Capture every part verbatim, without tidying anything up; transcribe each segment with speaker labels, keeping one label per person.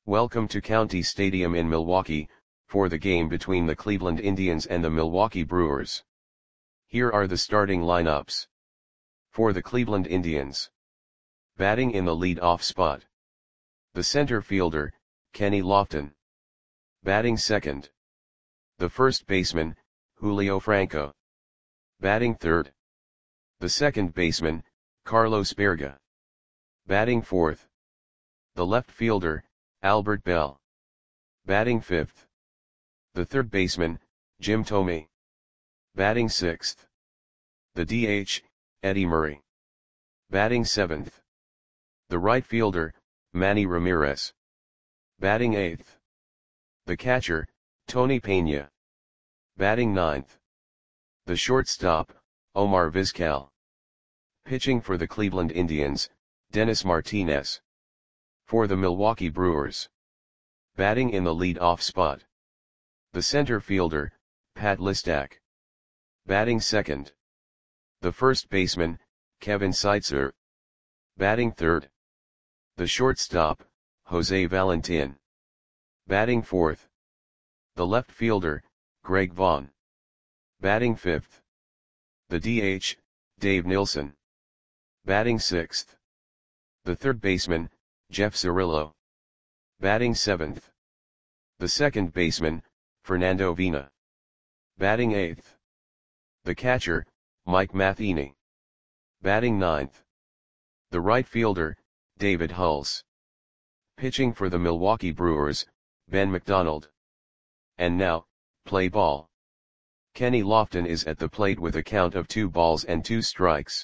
Speaker 1: Welcome to County Stadium in Milwaukee, for the game between the Cleveland Indians and the Milwaukee Brewers. Here are the starting lineups. For the Cleveland Indians. Batting in the lead-off spot. The center fielder, Kenny Lofton. Batting second. The first baseman, Julio Franco. Batting third. The second baseman, Carlos Baerga. Batting fourth. The left fielder, Albert Belle. Batting fifth. The third baseman, Jim Thome. Batting sixth. The D H, Eddie Murray. Batting seventh. The right fielder, Manny Ramirez. Batting eighth. The catcher, Tony Pena. Batting ninth. The shortstop, Omar Vizquel. Pitching for the Cleveland Indians, Dennis Martinez. For the Milwaukee Brewers. Batting in the lead-off spot. The center fielder, Pat Listak. Batting second. The first baseman, Kevin Seitzer. Batting third. The shortstop, Jose Valentin. Batting fourth. The left fielder, Greg Vaughn. Batting fifth. The D H, Dave Nilsson. Batting sixth. The third baseman, Jeff Cirillo. Batting seventh. The second baseman, Fernando Vina. Batting eighth. The catcher, Mike Matheny. Batting ninth. The right fielder, David Hulse. Pitching for the Milwaukee Brewers, Ben McDonald. And now, play ball. Kenny Lofton is at the plate with a count of two balls and two strikes.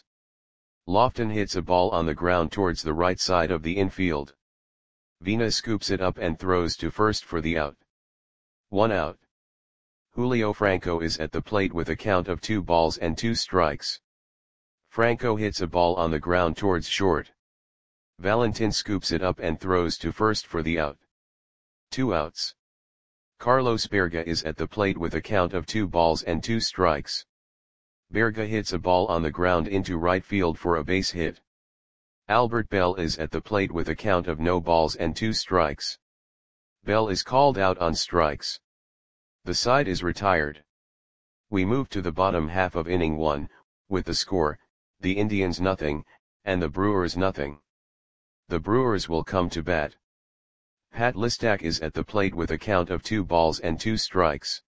Speaker 1: Lofton hits a ball on the ground towards the right side of the infield. Vina scoops it up and throws to first for the out. One out. Julio Franco is at the plate with a count of two balls and two strikes. Franco hits a ball on the ground towards short. Valentin scoops it up and throws to first for the out. Two outs. Carlos Baerga is at the plate with a count of two balls and two strikes. Baerga hits a ball on the ground into right field for a base hit. Albert Belle is at the plate with a count of no balls and two strikes. Belle is called out on strikes. The side is retired. We move to the bottom half of inning one, with the score, the Indians nothing, and the Brewers nothing. The Brewers will come to bat. Pat Listak is at the plate with a count of two balls and two strikes.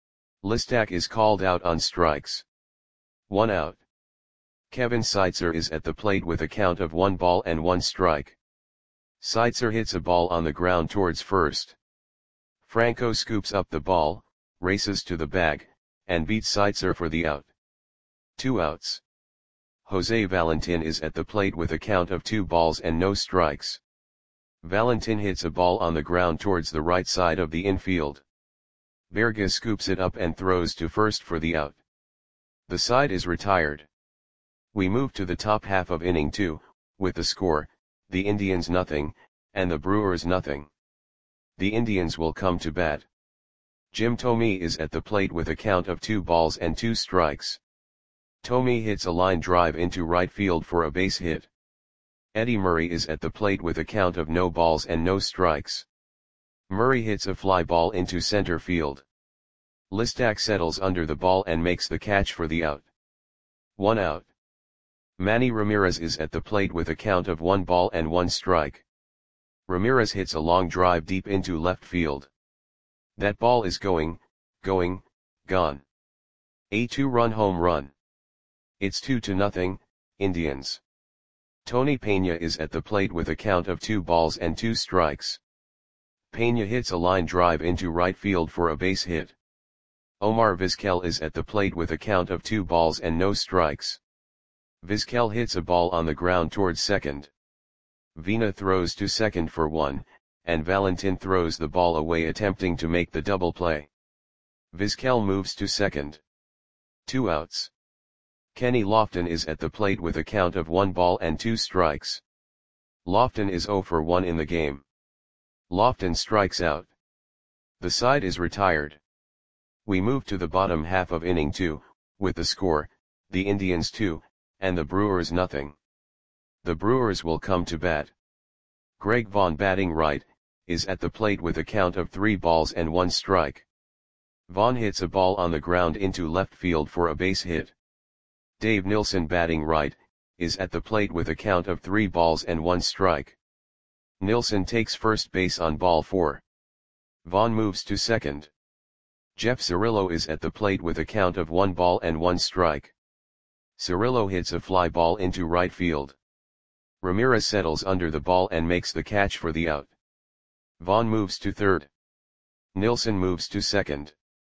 Speaker 1: Listak is called out on strikes. One out. Kevin Seitzer is at the plate with a count of one ball and one strike. Seitzer hits a ball on the ground towards first. Franco scoops up the ball, races to the bag, and beats Seitzer for the out. Two outs. Jose Valentin is at the plate with a count of two balls and no strikes. Valentin hits a ball on the ground towards the right side of the infield. Baerga scoops it up and throws to first for the out. The side is retired. We move to the top half of inning two, with the score, the Indians nothing, and the Brewers nothing. The Indians will come to bat. Jim Thome is at the plate with a count of two balls and two strikes. Thome hits a line drive into right field for a base hit. Eddie Murray is at the plate with a count of no balls and no strikes. Murray hits a fly ball into center field. Listak settles under the ball and makes the catch for the out. One out. Manny Ramirez is at the plate with a count of one ball and one strike. Ramirez hits a long drive deep into left field. That ball is going, going, gone. A two-run home run. It's two to nothing, Indians. Tony Pena is at the plate with a count of two balls and two strikes. Pena hits a line drive into right field for a base hit. Omar Vizquel is at the plate with a count of two balls and no strikes. Vizquel hits a ball on the ground towards second. Vina throws to second for one, and Valentin throws the ball away attempting to make the double play. Vizquel moves to second. Two outs. Kenny Lofton is at the plate with a count of one ball and two strikes. Lofton is zero for one in the game. Lofton strikes out. The side is retired. We move to the bottom half of inning two, with the score, the Indians two, and the Brewers nothing. The Brewers will come to bat. Greg Vaughn batting right, is at the plate with a count of three balls and one strike. Vaughn hits a ball on the ground into left field for a base hit. Dave Nilsson, batting right, is at the plate with a count of three balls and one strike. Nilsson takes first base on ball four. Vaughn moves to second. Jeff Cirillo is at the plate with a count of one ball and one strike. Cirillo hits a fly ball into right field. Ramirez settles under the ball and makes the catch for the out. Vaughn moves to third. Nilsson moves to second.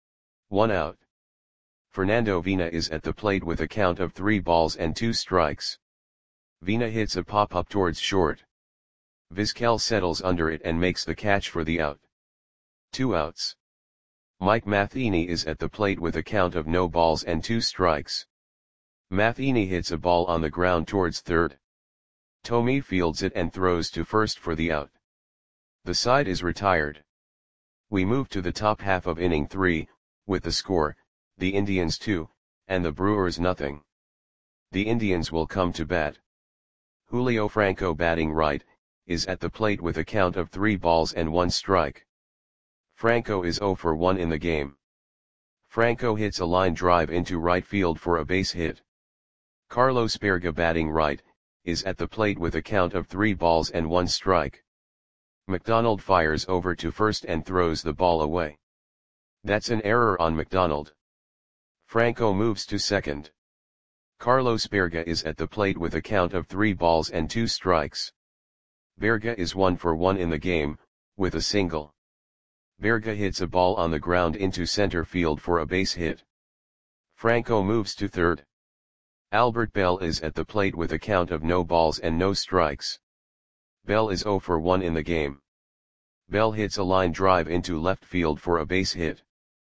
Speaker 1: One out. Fernando Vina is at the plate with a count of three balls and two strikes. Vina hits a pop-up towards short. Vizquel settles under it and makes the catch for the out. Two outs. Mike Matheny is at the plate with a count of no balls and two strikes. Matheny hits a ball on the ground towards third. Thome fields it and throws to first for the out. The side is retired. We move to the top half of inning three, with the score, the Indians two, and the Brewers nothing. The Indians will come to bat. Julio Franco, batting right, is at the plate with a count of three balls and one strike. Franco is zero for one in the game. Franco hits a line drive into right field for a base hit. Carlos Berga, batting right, is at the plate with a count of three balls and one strike. McDonald fires over to first and throws the ball away. That's an error on McDonald. Franco moves to second. Carlos Berga is at the plate with a count of three balls and two strikes. Berga is one for one in the game, with a single. Berga hits a ball on the ground into center field for a base hit. Franco moves to third. Albert Bell is at the plate with a count of no balls and no strikes. Bell is zero for one in the game. Bell hits a line drive into left field for a base hit.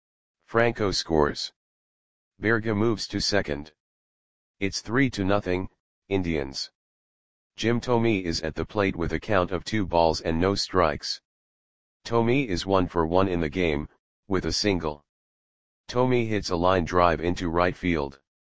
Speaker 1: Franco scores. Berga moves to second. It's three to nothing, Indians. Jim Thome is at the plate with a count of two balls and no strikes. Thome is one for one in the game, with a single. Thome hits a line drive into right field.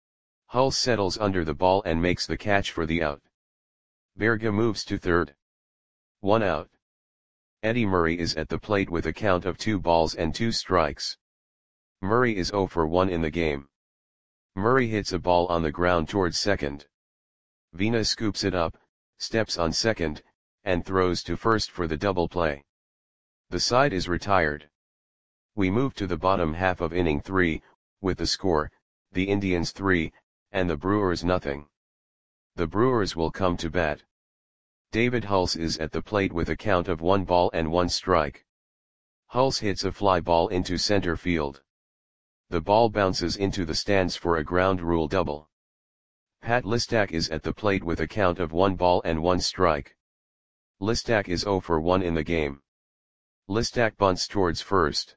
Speaker 1: Hulse settles under the ball and makes the catch for the out. Berga moves to third. One out. Eddie Murray is at the plate with a count of two balls and two strikes. Murray is zero for one in the game. Murray hits a ball on the ground towards second. Vina scoops it up, steps on second, and throws to first for the double play. The side is retired. We move to the bottom half of inning three, with the score, the Indians three, and the Brewers nothing. The Brewers will come to bat. David Hulse is at the plate with a count of one ball and one strike. Hulse hits a fly ball into center field. The ball bounces into the stands for a ground rule double. Pat Listak is at the plate with a count of one ball and one strike. Listak is zero for one in the game. Listak bunts towards first.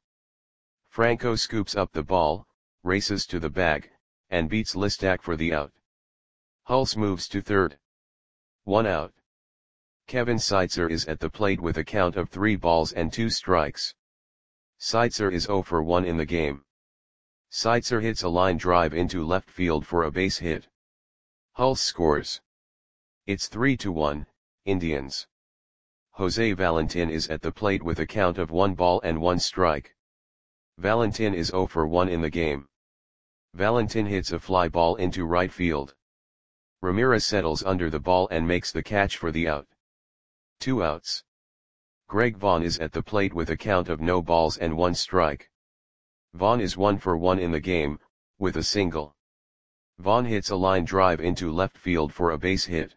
Speaker 1: Franco scoops up the ball, races to the bag, and beats Listak for the out. Hulse moves to third. One out. Kevin Seitzer is at the plate with a count of three balls and two strikes. Seitzer is zero for one in the game. Seitzer hits a line drive into left field for a base hit. Hulse scores. It's three to one, Indians. Jose Valentin is at the plate with a count of one ball and one strike. Valentin is zero for one in the game. Valentin hits a fly ball into right field. Ramirez settles under the ball and makes the catch for the out. Two outs. Greg Vaughn is at the plate with a count of no balls and one strike. Vaughn is one for one in the game, with a single. Vaughn hits a line drive into left field for a base hit.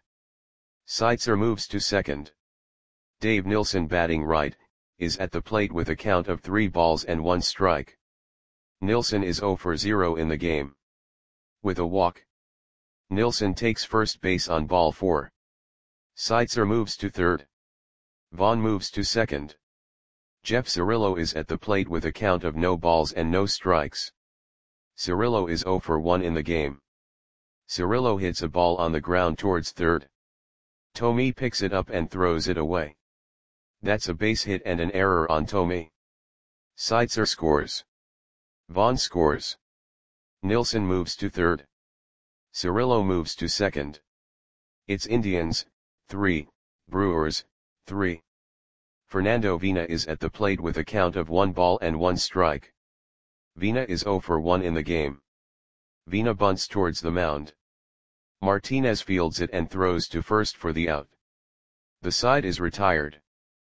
Speaker 1: Seitzer moves to second. Dave Nilsson, batting right, is at the plate with a count of three balls and one strike. Nilsson is zero for zero in the game. With a walk. Nilsson takes first base on ball four. Seitzer moves to third. Vaughn moves to second. Jeff Cirillo is at the plate with a count of no balls and no strikes. Cirillo is zero for one in the game. Cirillo hits a ball on the ground towards third. Thome picks it up and throws it away. That's a base hit and an error on Thome. Seitzer scores. Vaughn scores. Nilsson moves to third. Cirillo moves to second. It's Indians, three, Brewers, three. Fernando Vina is at the plate with a count of one ball and one strike. Vina is zero for one in the game. Vina bunts towards the mound. Martinez fields it and throws to first for the out. The side is retired.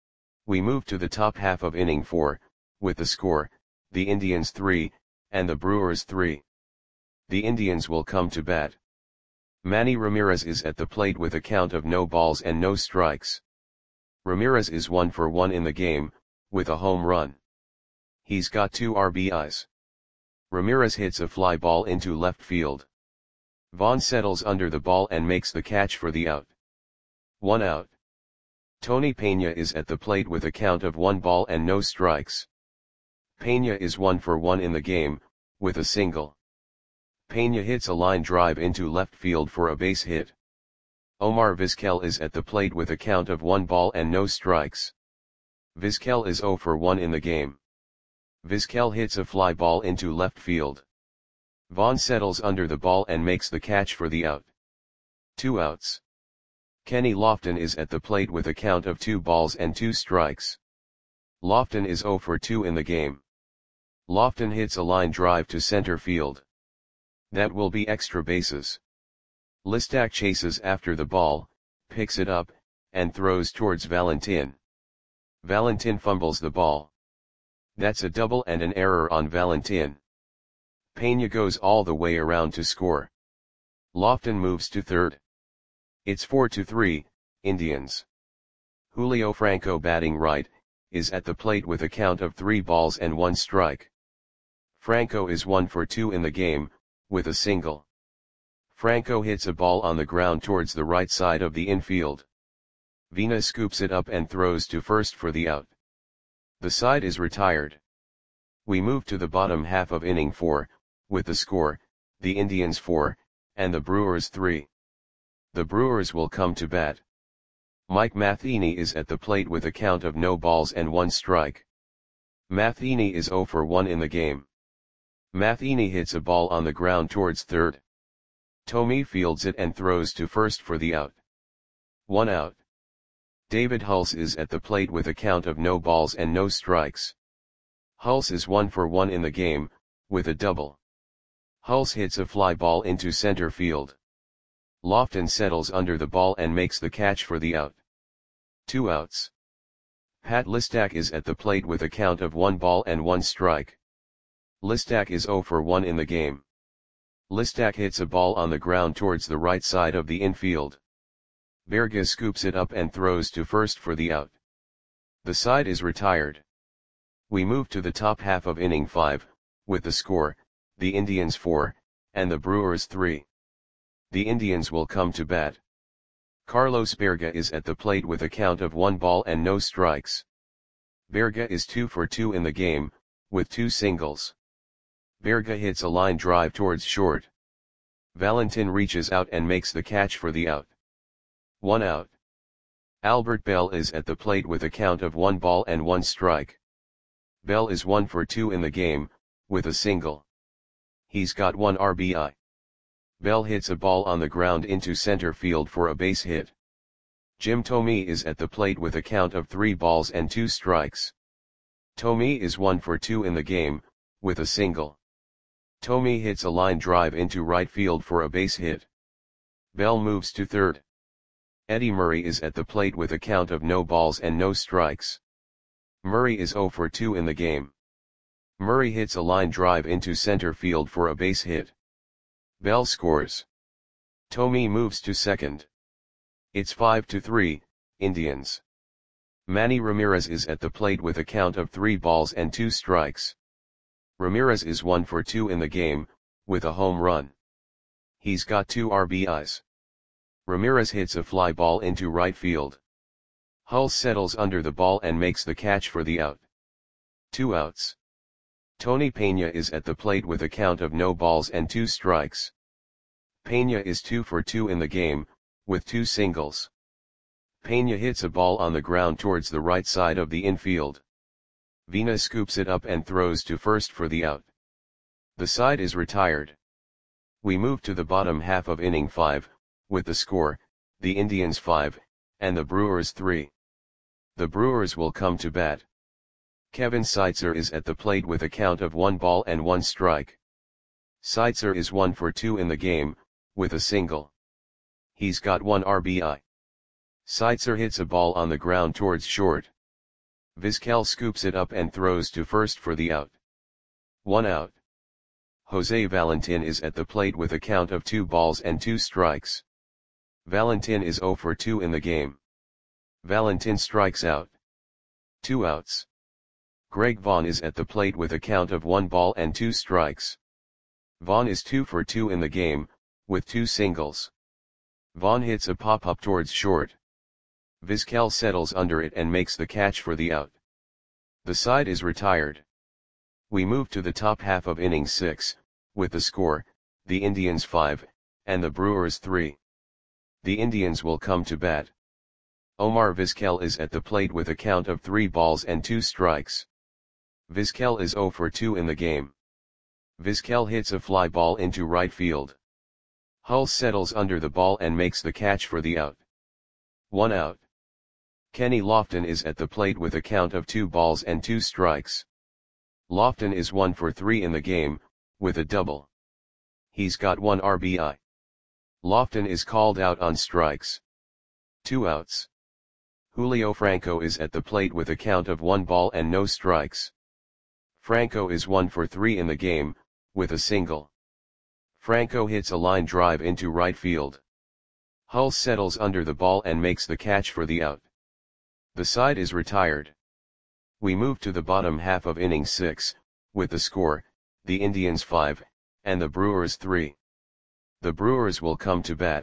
Speaker 1: We move to the top half of inning four, with the score, the Indians three, and the Brewers three. The Indians will come to bat. Manny Ramirez is at the plate with a count of no balls and no strikes. Ramirez is one for one in the game, with a home run. He's got two R B Is. Ramirez hits a fly ball into left field. Vaughn settles under the ball and makes the catch for the out. One out. Tony Peña is at the plate with a count of one ball and no strikes. Peña is one for one in the game, with a single. Peña hits a line drive into left field for a base hit. Omar Vizquel is at the plate with a count of one ball and no strikes. Vizquel is zero for one in the game. Vizquel hits a fly ball into left field. Vaughn settles under the ball and makes the catch for the out. Two outs. Kenny Lofton is at the plate with a count of two balls and two strikes. Lofton is zero for two in the game. Lofton hits a line drive to center field. That will be extra bases. Listak chases after the ball, picks it up, and throws towards Valentin. Valentin fumbles the ball. That's a double and an error on Valentin. Peña goes all the way around to score. Lofton moves to third. It's four to three, Indians. Julio Franco, batting right, is at the plate with a count of three balls and one strike. Franco is one for two in the game, with a single. Franco hits a ball on the ground towards the right side of the infield. Vina scoops it up and throws to first for the out. The side is retired. We move to the bottom half of inning four, with the score, the Indians four, and the Brewers three. The Brewers will come to bat. Mike Matheny is at the plate with a count of no balls and one strike. Matheny is zero for one in the game. Matheny hits a ball on the ground towards third. Tommy fields it and throws to first for the out. One out. David Hulse is at the plate with a count of no balls and no strikes. Hulse is one for one in the game, with a double. Hulse hits a fly ball into center field. Lofton settles under the ball and makes the catch for the out. Two outs. Pat Listak is at the plate with a count of one ball and one strike. Listak is zero for one in the game. Listak hits a ball on the ground towards the right side of the infield. Berga scoops it up and throws to first for the out. The side is retired. We move to the top half of inning five, with the score, the Indians four, and the Brewers three. The Indians will come to bat. Carlos Berga is at the plate with a count of one ball and no strikes. Berga is two for two in the game, with two singles. Berga hits a line drive towards short. Valentin reaches out and makes the catch for the out. One out. Albert Bell is at the plate with a count of one ball and one strike. Bell is one for two in the game, with a single. He's got one R B I. Bell hits a ball on the ground into center field for a base hit. Jim Thome is at the plate with a count of three balls and two strikes. Thome is one for two in the game, with a single. Thome hits a line drive into right field for a base hit. Bell moves to third. Eddie Murray is at the plate with a count of no balls and no strikes. Murray is zero for two in the game. Murray hits a line drive into center field for a base hit. Bell scores. Thome moves to second. It's five to three, Indians. Manny Ramirez is at the plate with a count of three balls and two strikes. Ramirez is one for two in the game, with a home run. He's got two R B Is. Ramirez hits a fly ball into right field. Hulse settles under the ball and makes the catch for the out. Two outs. Tony Peña is at the plate with a count of no balls and two strikes. Peña is two for two in the game, with two singles. Peña hits a ball on the ground towards the right side of the infield. Vina scoops it up and throws to first for the out. The side is retired. We move to the bottom half of inning five, with the score, the Indians five, and the Brewers three. The Brewers will come to bat. Kevin Seitzer is at the plate with a count of one ball and one strike. Seitzer is one for two in the game, with a single. He's got one R B I. Seitzer hits a ball on the ground towards short. Vizquel scoops it up and throws to first for the out. One out. Jose Valentin is at the plate with a count of two balls and two strikes. Valentin is zero for two in the game. Valentin strikes out. Two outs. Greg Vaughn is at the plate with a count of one ball and two strikes. Vaughn is two for two in the game, with two singles. Vaughn hits a pop-up towards short. Vizquel settles under it and makes the catch for the out. The side is retired. We move to the top half of inning six, with the score, the Indians five, and the Brewers three. The Indians will come to bat. Omar Vizquel is at the plate with a count of three balls and two strikes. Vizquel is zero for two in the game. Vizquel hits a fly ball into right field. Hull settles under the ball and makes the catch for the out. One out. Kenny Lofton is at the plate with a count of two balls and two strikes. Lofton is one for three in the game, with a double. He's got one R B I. Lofton is called out on strikes. Two outs. Julio Franco is at the plate with a count of one ball and no strikes. Franco is one for three in the game, with a single. Franco hits a line drive into right field. Hull settles under the ball and makes the catch for the out. The side is retired. We move to the bottom half of inning six, with the score, the Indians five, and the Brewers three. The Brewers will come to bat.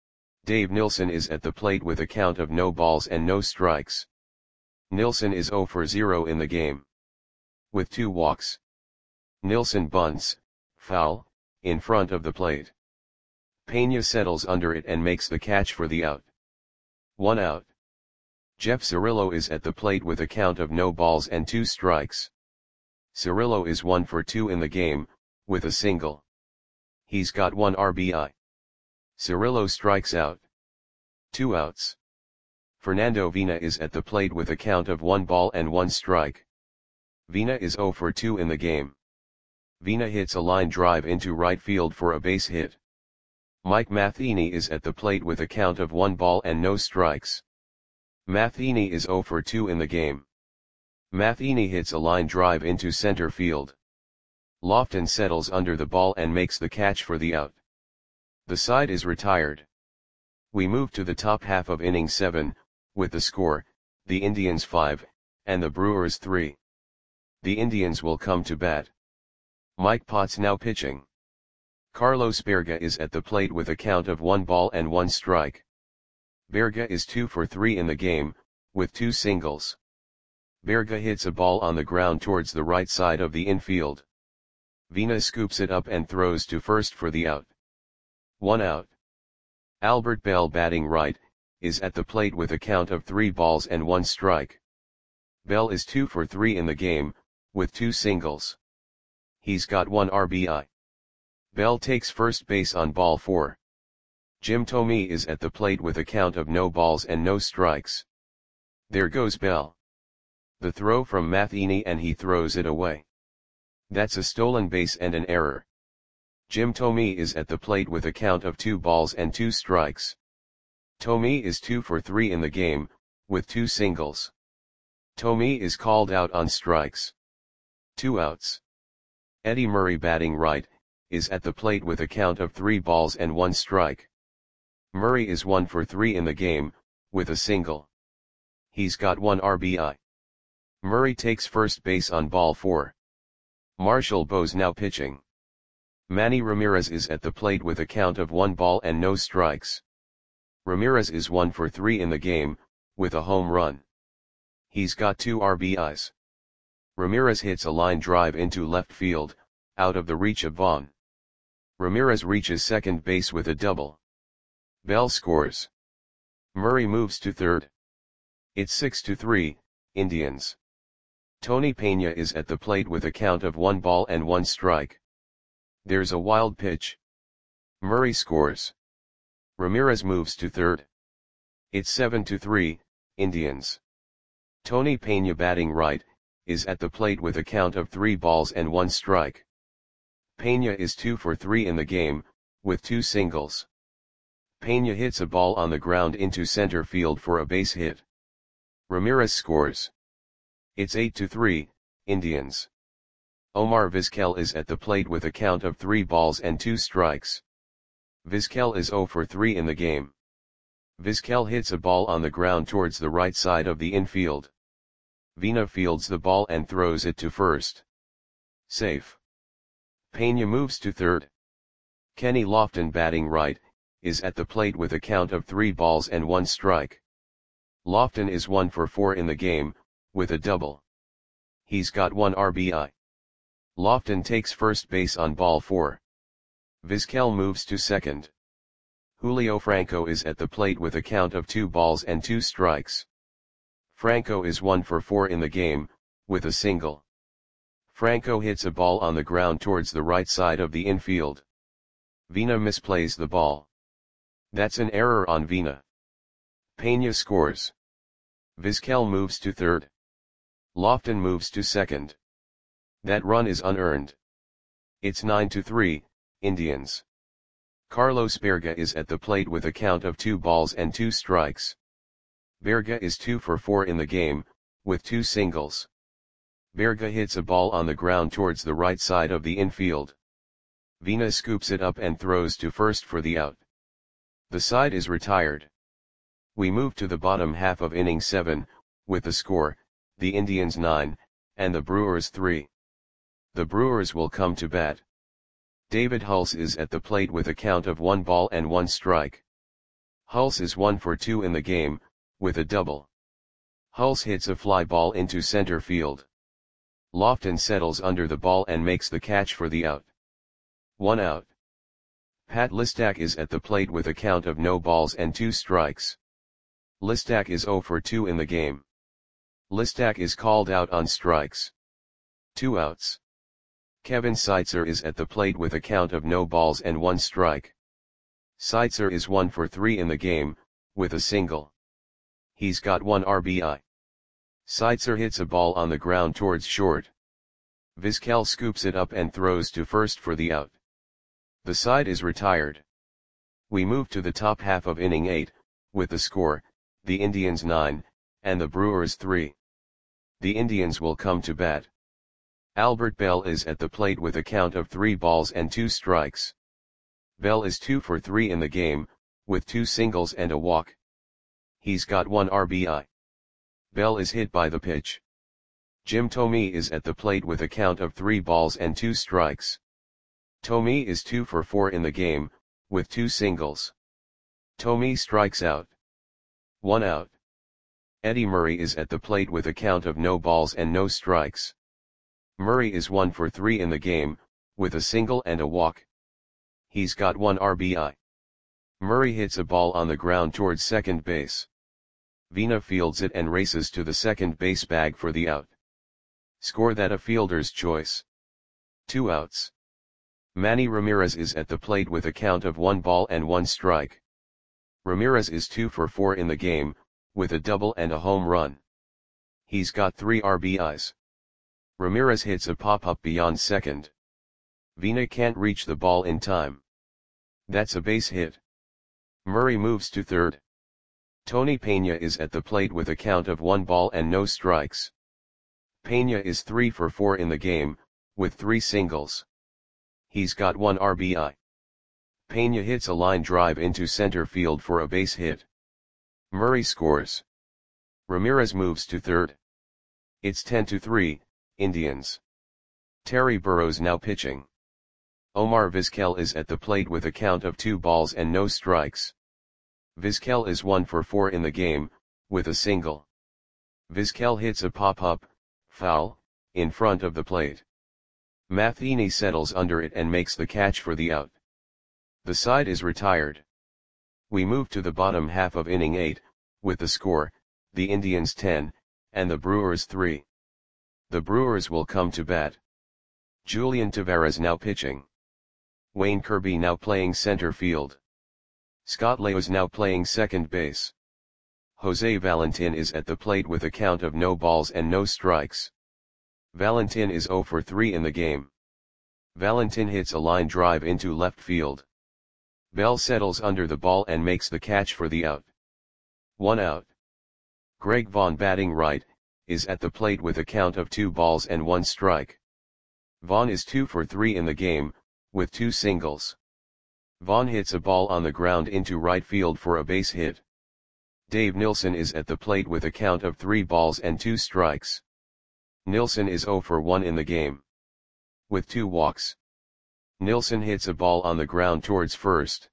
Speaker 1: Dave Nilsson is at the plate with a count of no balls and no strikes. Nilsson is zero for zero in the game. With two walks. Nilsson bunts, foul, in front of the plate. Pena settles under it and makes the catch for the out. One out. Jeff Cirillo is at the plate with a count of no balls and two strikes. Cirillo is one for two in the game, with a single. He's got one R B I. Cirillo strikes out. Two outs. Fernando Vina is at the plate with a count of one ball and one strike. Vina is zero for two in the game. Vina hits a line drive into right field for a base hit. Mike Matheny is at the plate with a count of one ball and no strikes. Matheny is zero for two in the game. Matheny hits a line drive into center field. Lofton settles under the ball and makes the catch for the out. The side is retired. We move to the top half of inning seven, with the score, the Indians five, and the Brewers three. The Indians will come to bat. Mike Potts now pitching. Carlos Berga is at the plate with a count of one ball and one strike. Berga is two for three in the game, with two singles. Berga hits a ball on the ground towards the right side of the infield. Vina scoops it up and throws to first for the out. One out. Albert Bell, batting right, is at the plate with a count of three balls and one strike. Bell is two for three in the game, with two singles. He's got one R B I. Bell takes first base on ball four. Jim Thome is at the plate with a count of no balls and no strikes. There goes Bell. The throw from Matheny and he throws it away. That's a stolen base and an error. Jim Thome is at the plate with a count of two balls and two strikes. Thome is two for three in the game, with two singles. Thome is called out on strikes. Two outs. Eddie Murray, batting right, is at the plate with a count of three balls and one strike. Murray is one for three in the game, with a single. He's got one R B I. Murray takes first base on ball four. Marshall Bose now pitching. Manny Ramirez is at the plate with a count of one ball and no strikes. Ramirez is one for three in the game, with a home run. He's got two R B Is. Ramirez hits a line drive into left field, out of the reach of Vaughn. Ramirez reaches second base with a double. Bell scores. Murray moves to third. It's six to three, Indians. Tony Pena is at the plate with a count of one ball and one strike. There's a wild pitch. Murray scores. Ramirez moves to third. It's seven to three, Indians. Tony Peña batting right, is at the plate with a count of three balls and one strike. Peña is two for three in the game, with two singles. Peña hits a ball on the ground into center field for a base hit. Ramirez scores. It's eight to three, Indians. Omar Vizquel is at the plate with a count of three balls and two strikes. Vizquel is zero for three in the game. Vizquel hits a ball on the ground towards the right side of the infield. Vina fields the ball and throws it to first. Safe. Peña moves to third. Kenny Lofton batting right, is at the plate with a count of three balls and one strike. Lofton is one for four in the game, with a double. He's got one R B I. Lofton takes first base on ball four. Vizquel moves to second. Julio Franco is at the plate with a count of two balls and two strikes. Franco is one for four in the game, with a single. Franco hits a ball on the ground towards the right side of the infield. Vina misplays the ball. That's an error on Vina. Peña scores. Vizquel moves to third. Lofton moves to second. That run is unearned. It's nine to three, Indians. Carlos Berga is at the plate with a count of two balls and two strikes. Berga is two for four in the game, with two singles. Berga hits a ball on the ground towards the right side of the infield. Vina scoops it up and throws to first for the out. The side is retired. We move to the bottom half of inning seven, with the score, the Indians nine, and the Brewers three. The Brewers will come to bat. David Hulse is at the plate with a count of one ball and one strike. Hulse is one for two in the game, with a double. Hulse hits a fly ball into center field. Lofton settles under the ball and makes the catch for the out. One out. Pat Listak is at the plate with a count of no balls and two strikes. Listak is zero for two in the game. Listak is called out on strikes. Two outs. Kevin Seitzer is at the plate with a count of no balls and one strike. Seitzer is one for three in the game, with a single. He's got one R B I. Seitzer hits a ball on the ground towards short. Vizquel scoops it up and throws to first for the out. The side is retired. We move to the top half of inning eight, with the score, the Indians nine, and the Brewers three. The Indians will come to bat. Albert Bell is at the plate with a count of three balls and two strikes. Bell is two for three in the game, with two singles and a walk. He's got one R B I. Bell is hit by the pitch. Jim Thome is at the plate with a count of three balls and two strikes. Thome is two for four in the game, with two singles. Thome strikes out. One out. Eddie Murray is at the plate with a count of no balls and no strikes. Murray is one for three in the game, with a single and a walk. He's got one R B I. Murray hits a ball on the ground towards second base. Vina fields it and races to the second base bag for the out. Score that a fielder's choice. Two outs. Manny Ramirez is at the plate with a count of one ball and one strike. Ramirez is two for four in the game, with a double and a home run. He's got three R B Is. Ramirez hits a pop-up beyond second. Vina can't reach the ball in time. That's a base hit. Murray moves to third. Tony Peña is at the plate with a count of one ball and no strikes. Peña is three for four in the game, with three singles. He's got one R B I. Peña hits a line drive into center field for a base hit. Murray scores. Ramirez moves to third. It's ten to three, Indians. Terry Burrows now pitching. Omar Vizquel is at the plate with a count of two balls and no strikes. Vizquel is one for four in the game, with a single. Vizquel hits a pop-up, foul, in front of the plate. Matheny settles under it and makes the catch for the out. The side is retired. We move to the bottom half of inning eight, with the score, the Indians ten, and the Brewers three. The Brewers will come to bat. Julian Taveras now pitching. Wayne Kirby now playing center field. Scott Laos now playing second base. Jose Valentin is at the plate with a count of no balls and no strikes. Valentin is zero for three in the game. Valentin hits a line drive into left field. Bell settles under the ball and makes the catch for the out. One out. Greg Vaughn, batting right, is at the plate with a count of two balls and one strike. Vaughn is two for three in the game, with two singles. Vaughn hits a ball on the ground into right field for a base hit. Dave Nilsson is at the plate with a count of three balls and two strikes. Nilsson is zero for one in the game, with two walks. Nilsson hits a ball on the ground towards first.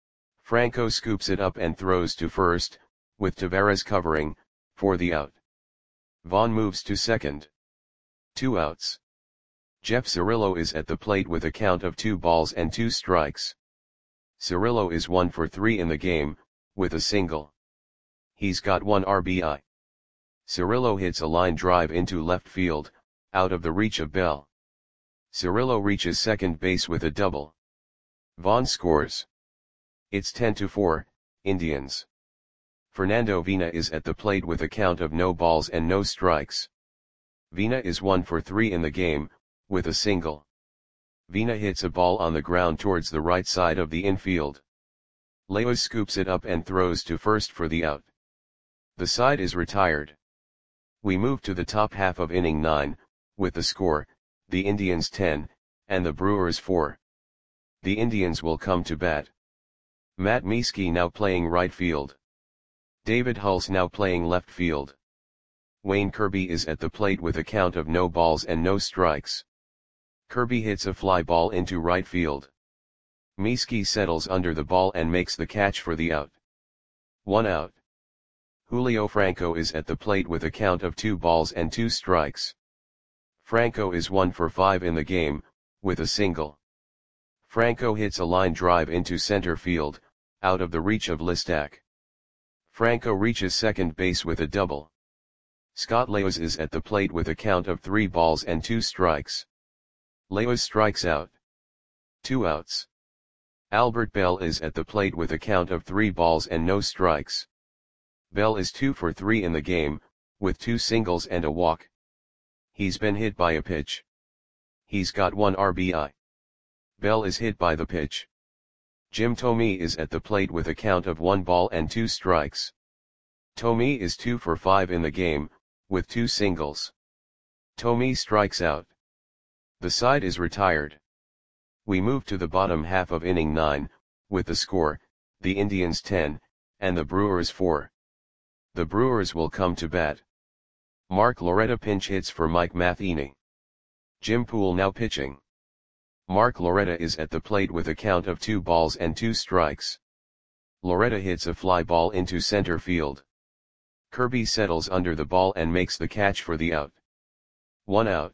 Speaker 1: Franco scoops it up and throws to first, with Tavares covering, for the out. Vaughn moves to second. Two outs. Jeff Cirillo is at the plate with a count of two balls and two strikes. Cirillo is one for three in the game, with a single. He's got one R B I. Cirillo hits a line drive into left field, out of the reach of Bell. Cirillo reaches second base with a double. Vaughn scores. It's ten to four, Indians. Fernando Vina is at the plate with a count of no balls and no strikes. Vina is one for three in the game, with a single. Vina hits a ball on the ground towards the right side of the infield. Leos scoops it up and throws to first for the out. The side is retired. We move to the top half of inning nine, with the score, the Indians ten, and the Brewers four. The Indians will come to bat. Matt Mieske now playing right field. David Hulse now playing left field. Wayne Kirby is at the plate with a count of no balls and no strikes. Kirby hits a fly ball into right field. Mieske settles under the ball and makes the catch for the out. One out. Julio Franco is at the plate with a count of two balls and two strikes. Franco is one for five in the game, with a single. Franco hits a line drive into center field, out of the reach of Listak. Franco reaches second base with a double. Scott Leos is at the plate with a count of three balls and two strikes. Leos strikes out. Two outs. Albert Bell is at the plate with a count of three balls and no strikes. Bell is two for three in the game, with two singles and a walk. He's been hit by a pitch. He's got one R B I. Bell is hit by the pitch. Jim Thome is at the plate with a count of one ball and two strikes. Thome is two for five in the game, with two singles. Thome strikes out. The side is retired. We move to the bottom half of inning nine, with the score, the Indians ten, and the Brewers four. The Brewers will come to bat. Mark Loretta pinch hits for Mike Matheny. Jim Poole now pitching. Mark Loretta is at the plate with a count of two balls and two strikes. Loretta hits a fly ball into center field. Kirby settles under the ball and makes the catch for the out. One out.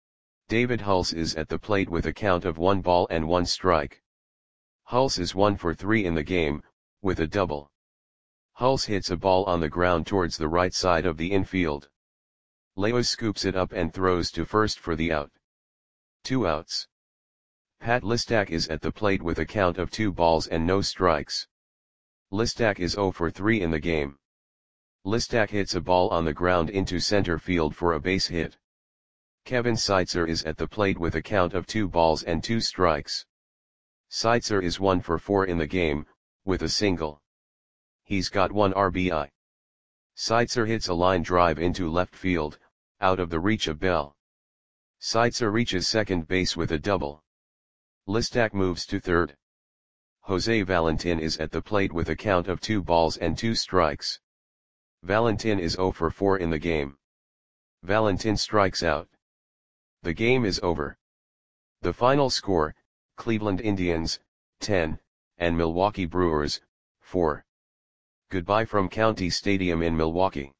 Speaker 1: David Hulse is at the plate with a count of one ball and one strike. Hulse is one for three in the game, with a double. Hulse hits a ball on the ground towards the right side of the infield. Leos scoops it up and throws to first for the out. Two outs. Pat Listak is at the plate with a count of two balls and no strikes. Listak is zero for three in the game. Listak hits a ball on the ground into center field for a base hit. Kevin Seitzer is at the plate with a count of two balls and two strikes. Seitzer is one for four in the game, with a single. He's got one R B I. Seitzer hits a line drive into left field, out of the reach of Bell. Seitzer reaches second base with a double. Listak moves to third. Jose Valentin is at the plate with a count of two balls and two strikes. Valentin is zero for four in the game. Valentin strikes out. The game is over. The final score, Cleveland Indians, ten, and Milwaukee Brewers, four. Goodbye from County Stadium in Milwaukee.